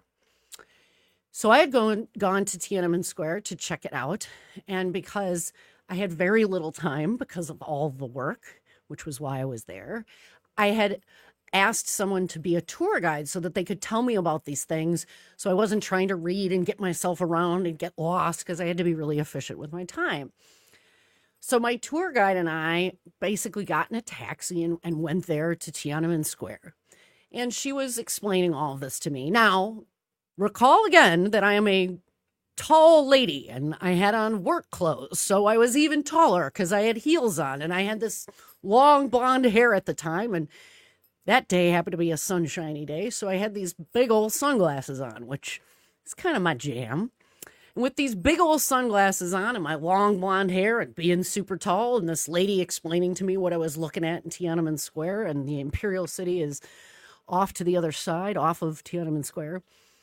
So I had gone to Tiananmen Square to check it out, and because I had very little time because of all the work, which was why I was there, I had asked someone to be a tour guide so that they could tell me about these things, so I wasn't trying to read and get myself around and get lost, because I had to be really efficient with my time. So my tour guide and I basically got in a taxi and went there to Tiananmen Square. And she was explaining all of this to me. Now, recall again that I am a tall lady and I had on work clothes, so I was even taller because I had heels on and I had this long blonde hair at the time, and that day happened to be a sunshiny day, so I had these big old sunglasses on, which is kind of my jam. And with these big old sunglasses on and my long blonde hair and being super tall, and this lady explaining to me what I was looking at in Tiananmen Square, and the Imperial City is off to the other side, off of Tiananmen Square,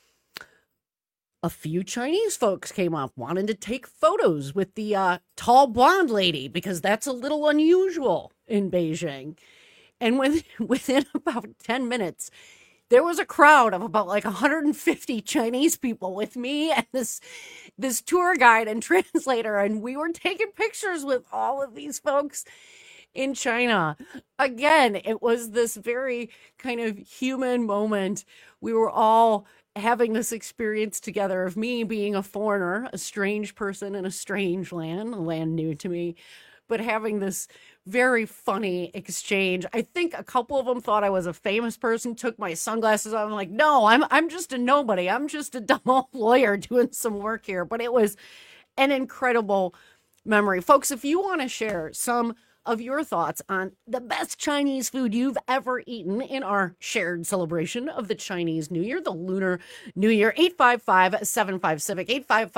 a few Chinese folks came up wanting to take photos with the tall blonde lady, because that's a little unusual in Beijing. And within about 10 minutes, there was a crowd of about like 150 Chinese people with me and this tour guide and translator, and we were taking pictures with all of these folks in China. Again, it was this very kind of human moment. We were all having this experience together of me being a foreigner, a strange person in a strange land, a land new to me, but having this very funny exchange. I think a couple of them thought I was a famous person, took my sunglasses off. I'm like, no, I'm just a nobody. I'm just a dumb old lawyer doing some work here. But it was an incredible memory. Folks, if you want to share some of your thoughts on the best Chinese food you've ever eaten in our shared celebration of the Chinese New Year, the Lunar New Year, 855-75-CIVIC,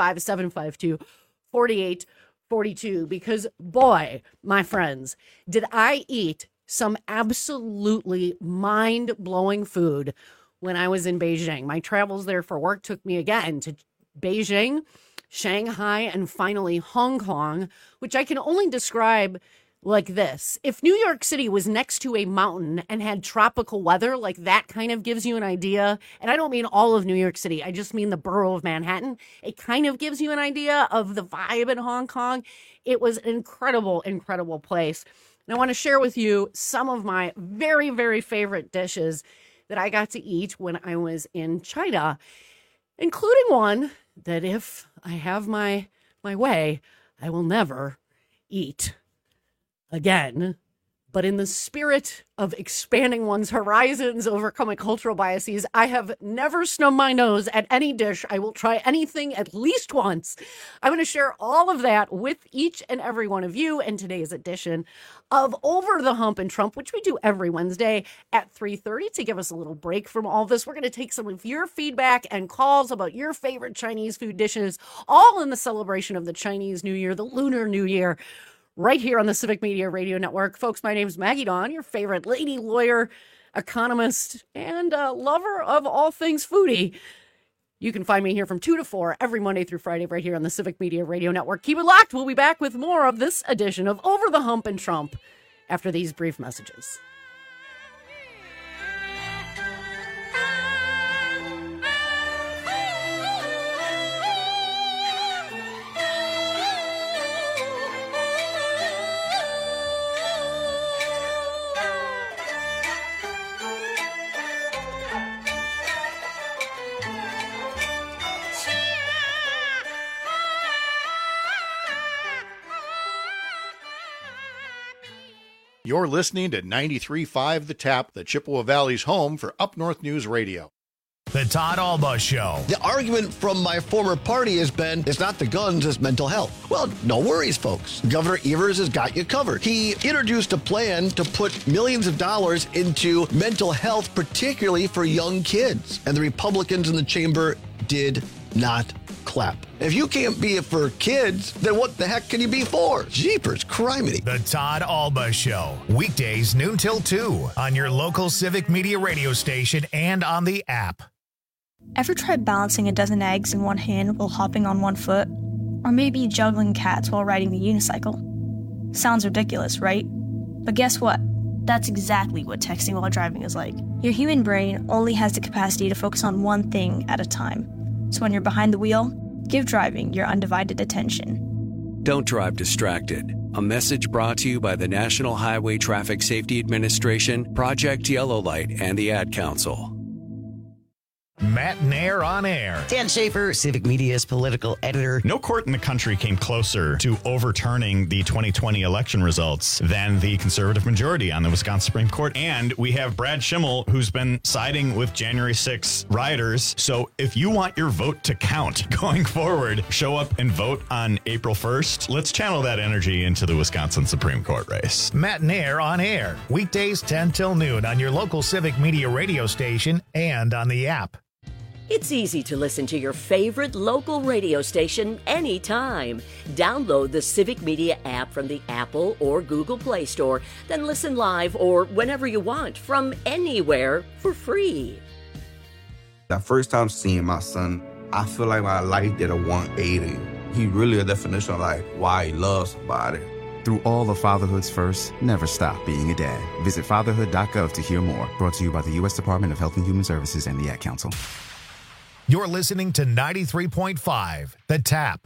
855-752-4842, because boy, my friends, did I eat some absolutely mind-blowing food when I was in Beijing. My travels there for work took me again to Beijing, Shanghai, and finally Hong Kong, which I can only describe like this. If New York City was next to a mountain and had tropical weather, like that kind of gives you an idea. And I don't mean all of New York City. I just mean the borough of Manhattan. It kind of gives you an idea of the vibe in Hong Kong. It was an incredible, incredible place. And I want to share with you some of my very, very favorite dishes that I got to eat when I was in China, including one that if I have my way, I will never eat again. But in the spirit of expanding one's horizons, overcoming cultural biases, I have never snubbed my nose at any dish. I will try anything at least once. I'm going to share all of that with each and every one of you in today's edition of Over the Hump and Trump, which we do every Wednesday at 3:30 to give us a little break from all this. We're going to take some of your feedback and calls about your favorite Chinese food dishes, all in the celebration of the Chinese New Year, the Lunar New Year, right here on the Civic Media Radio Network. Folks, my name's Maggie Dawn, your favorite lady lawyer, economist, and lover of all things foodie. You can find me here from 2 to 4 every Monday through Friday right here on the Civic Media Radio Network. Keep it locked. We'll be back with more of this edition of Over the Hump and Trump after these brief messages. You're listening to 93.5 The Tap, the Chippewa Valley's home for Up North News Radio. The Todd Alba Show. The argument from my former party has been, it's not the guns, it's mental health. Well, no worries, folks. Governor Evers has got you covered. He introduced a plan to put millions of dollars into mental health, particularly for young kids. And the Republicans in the chamber did not clap. If you can't be it for kids, then what the heck can you be for? Jeepers, criminy. The Todd Alba Show. Weekdays noon till 2 on your local Civic Media radio station and on the app. Ever tried balancing a dozen eggs in one hand while hopping on one foot? Or maybe juggling cats while riding the unicycle? Sounds ridiculous, right? But guess what? That's exactly what texting while driving is like. Your human brain only has the capacity to focus on one thing at a time. So when you're behind the wheel, give driving your undivided attention. Don't drive distracted. A message brought to you by the National Highway Traffic Safety Administration, Project Yellow Light, and the Ad Council. Matt Nair on air. Dan Schaefer, Civic Media's political editor. No court in the country came closer to overturning the 2020 election results than the conservative majority on the Wisconsin Supreme Court. And we have Brad Schimmel, who's been siding with January 6 rioters. So if you want your vote to count going forward, show up and vote on April 1st. Let's channel that energy into the Wisconsin Supreme Court race. Matt Nair on air. Weekdays 10 till noon on your local Civic Media radio station and on the app. It's easy to listen to your favorite local radio station anytime. Download the Civic Media app from the Apple or Google Play Store, then listen live or whenever you want from anywhere for free. That first time seeing my son, I feel like my life did a 180. He really a definition of like why he loves somebody. Through all of fatherhood's first, never stop being a dad. Visit fatherhood.gov to hear more. Brought to you by the U.S. Department of Health and Human Services and the Ad Council. You're listening to 93.5 The Tap.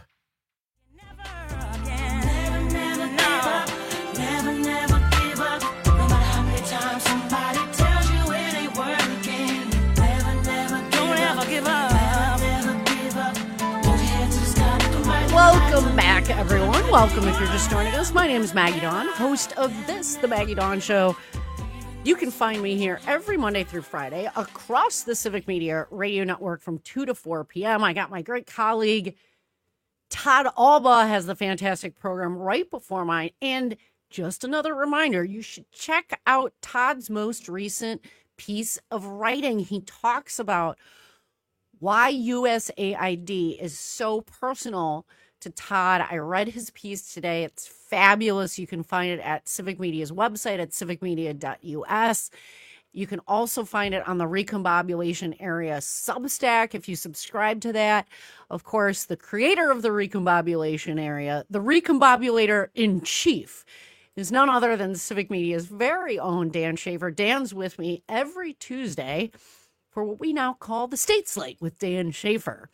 Welcome back, everyone. Welcome if you're just joining us. My name is Maggie Dawn, host of this, The Maggie Dawn Show. You can find me here every Monday through Friday across the Civic Media Radio Network from 2 to 4 p.m. I got my great colleague, Todd Alba, has the fantastic program right before mine. And just another reminder, you should check out Todd's most recent piece of writing. He talks about why USAID is so personal to Todd. I read his piece today. It's fabulous. You can find it at Civic Media's website at civicmedia.us. You can also find it on the Recombobulation Area Substack if you subscribe to that. Of course, the creator of the Recombobulation Area, the Recombobulator in Chief, is none other than Civic Media's very own Dan Schaefer. Dan's with me every Tuesday for what we now call the State Slate with Dan Schaefer.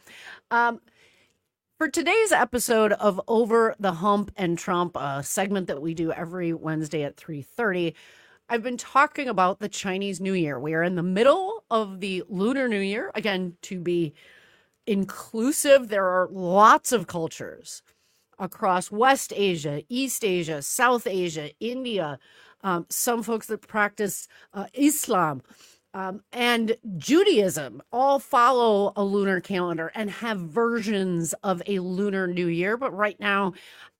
For today's episode of Over the Hump and Trump, a segment that we do every Wednesday at 3:30, I've been talking about the Chinese New Year. We are in the middle of the Lunar New Year. Again, to be inclusive, there are lots of cultures across West Asia, East Asia, South Asia, India, some folks that practice Islam, and Judaism all follow a lunar calendar and have versions of a Lunar New Year. But right now,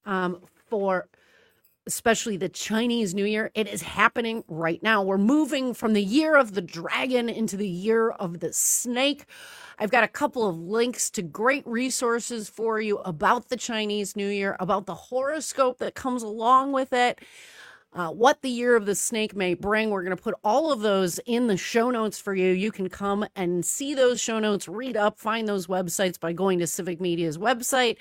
for especially the Chinese New Year, it is happening right now. We're moving from the year of the dragon into the year of the snake. I've got a couple of links to great resources for you about the Chinese New Year, about the horoscope that comes along with it. What the year of the snake may bring. We're going to put all of those in the show notes for you. You can come and see those show notes, read up, find those websites by going to Civic Media's website,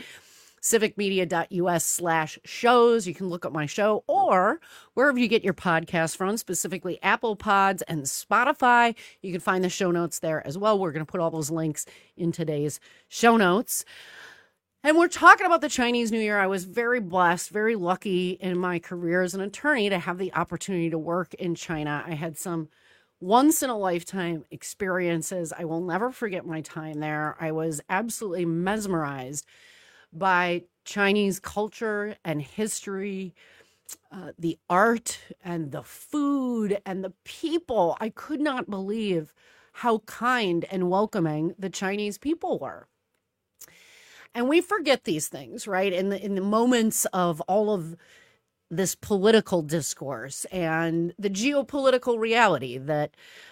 civicmedia.us/shows. You can look up my show or wherever you get your podcasts from, specifically Apple Pods and Spotify. You can find the show notes there as well. We're going to put all those links in today's show notes. And we're talking about the Chinese New Year. I was very blessed, very lucky in my career as an attorney to have the opportunity to work in China. I had some once-in-a-lifetime experiences. I will never forget my time there. I was absolutely mesmerized by Chinese culture and history, the art and the food and the people. I could not believe how kind and welcoming the Chinese people were. And we forget these things, right? In the moments of all of this political discourse and the geopolitical reality that,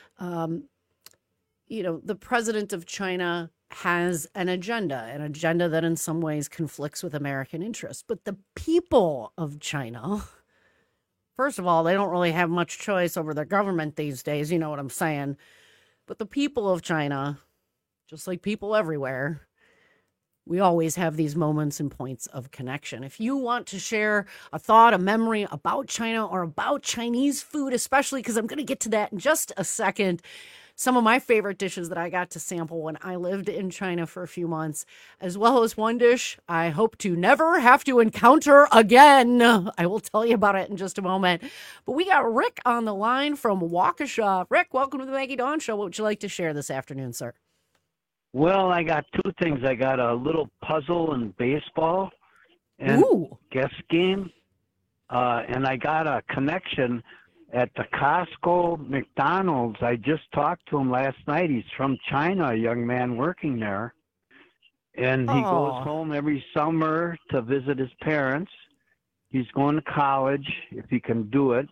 the president of China has an agenda that in some ways conflicts with American interests. But the people of China, first of all, they don't really have much choice over their government these days. You know what I'm saying? But the people of China, just like people everywhere, we always have these moments and points of connection. If you want to share a thought, a memory about China or about Chinese food, especially, because I'm going to get to that in just a second, some of my favorite dishes that I got to sample when I lived in China for a few months, as well as one dish I hope to never have to encounter again. I will tell you about it in just a moment. But we got Rick on the line from Waukesha. Rick, welcome to the Maggie Dawn Show. What would you like to share this afternoon, sir? Well, I got two things. I got a little puzzle and baseball and guess game. And I got a connection at the Costco McDonald's. I just talked to him last night. He's from China, a young man working there. And he goes home every summer to visit his parents. He's going to college if he can do it.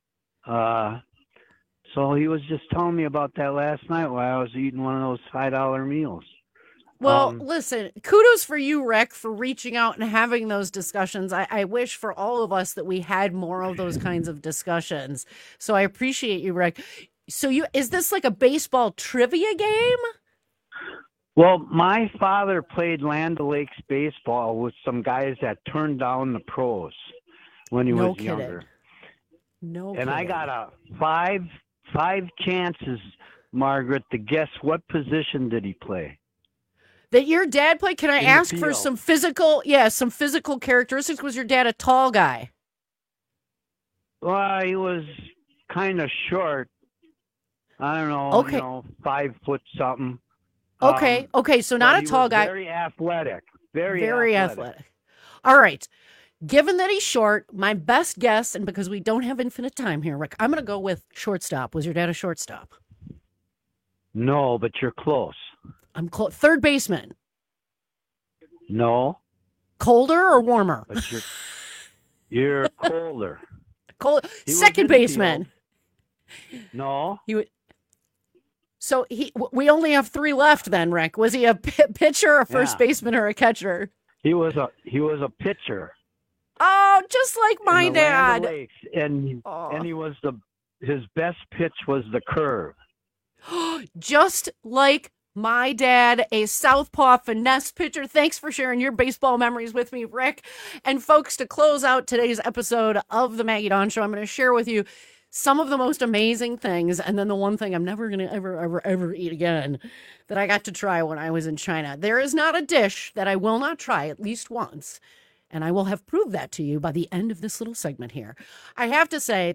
So he was just telling me about that last night while I was eating one of those $5 meals. Well, listen, kudos for you, Rick, for reaching out and having those discussions. I wish for all of us that we had more of those kinds of discussions. So I appreciate you, Rick. So is this like a baseball trivia game? Well, my father played Land O'Lakes baseball with some guys that turned down the pros when he was younger. And I got a five chances, Margaret, to guess what position did he play. That your dad played? Can I ask for some physical characteristics? Was your dad a tall guy? Well, he was kind of short. I don't know, 5 foot something. Okay, so not a tall guy. Very athletic. Very athletic. All right. Given that he's short, my best guess, and because we don't have infinite time here, Rick, I'm going to go with shortstop. Was your dad a shortstop? No, but you're close. I'm close. Third baseman? No. Colder or warmer? But you're colder. Second baseman? No. So we only have 3 left then, Rick. Was he a pitcher, a first baseman, or a catcher? He was a pitcher. Oh, just like my dad. Lakes, and he was his best pitch was the curve. Just like my dad, a southpaw finesse pitcher. Thanks for sharing your baseball memories with me, Rick. And folks, to close out today's episode of the Maggie Dawn Show, I'm going to share with you some of the most amazing things, and then the one thing I'm never going to ever eat again that I got to try when I was in China. There is not a dish that I will not try at least once, and I will have proved that to you by the end of this little segment here. I have to say,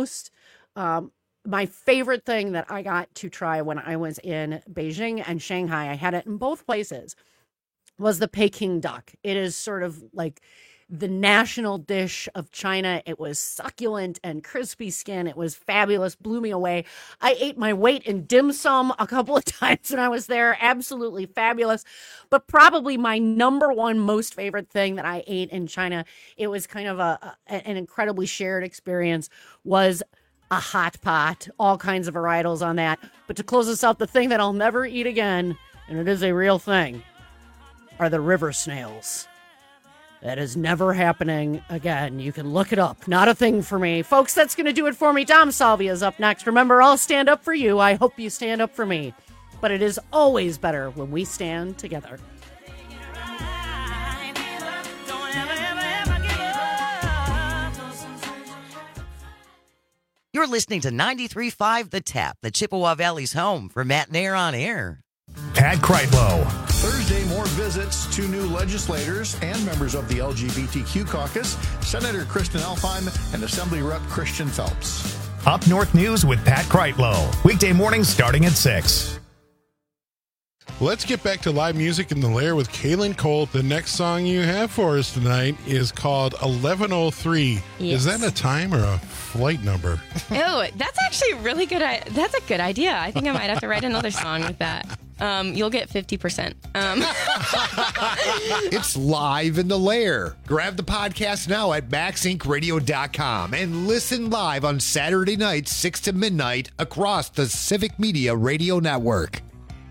my favorite thing that I got to try when I was in Beijing and Shanghai, I had it in both places, was the Peking duck. It is sort of like the national dish of China. It was succulent and crispy skin. It was fabulous, blew me away. I ate my weight in dim sum a couple of times when I was there. Absolutely fabulous. But probably my number one most favorite thing that I ate in China, it was kind of an incredibly shared experience, was a hot pot, all kinds of varietals on that. But to close us out, the thing that I'll never eat again, and it is a real thing, are the river snails. That is never happening again. You can look it up. Not a thing for me. Folks, that's going to do it for me. Dom Salvia is up next. Remember, I'll stand up for you. I hope you stand up for me. But it is always better when we stand together. You're listening to 93.5 The Tap, the Chippewa Valley's home for Matt Nair on Air. Pat Kreitlow. Thursday, more visits, 2 new legislators and members of the LGBTQ caucus, Senator Kristen Elfheim and Assembly Rep Christian Phelps. Up North News with Pat Kreitlow. Weekday mornings starting at 6. Let's get back to live music in the Lair with Kaylin Colt. The next song you have for us tonight is called 1103. Yes. Is that a time or a flight number? Oh, that's actually really good. That's a good idea. I think I might have to write another song with that. You'll get 50%. It's live in the Lair. Grab the podcast now at MaxIncRadio.com and listen live on Saturday nights, 6 to midnight, across the Civic Media Radio Network.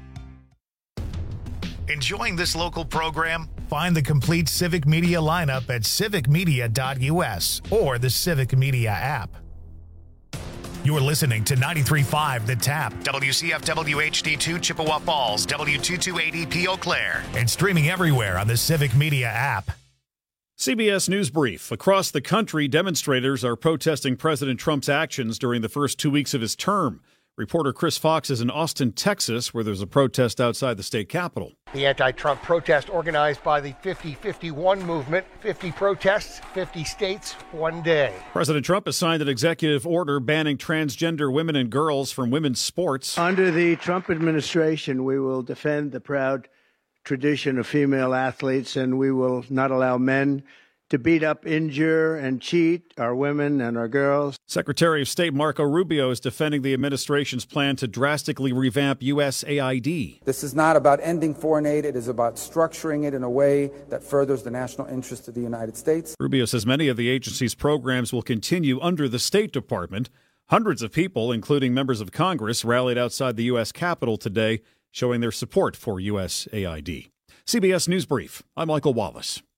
Enjoying this local program? Find the complete Civic Media lineup at civicmedia.us or the Civic Media app. You're listening to 93.5 The Tap, WCFW HD2 Chippewa Falls, W228EP Eau Claire, and streaming everywhere on the Civic Media app. CBS News Brief. Across the country, demonstrators are protesting President Trump's actions during the first 2 weeks of his term. Reporter Chris Fox is in Austin, Texas, where there's a protest outside the state capitol. The anti-Trump protest organized by the 50-51 movement. 50 protests, 50 states, one day. President Trump has signed an executive order banning transgender women and girls from women's sports. Under the Trump administration, we will defend the proud tradition of female athletes, and we will not allow men to beat up, injure, and cheat our women and our girls. Secretary of State Marco Rubio is defending the administration's plan to drastically revamp USAID. This is not about ending foreign aid. It is about structuring it in a way that furthers the national interest of the United States. Rubio says many of the agency's programs will continue under the State Department. Hundreds of people, including members of Congress, rallied outside the U.S. Capitol today, showing their support for USAID. CBS News Brief. I'm Michael Wallace.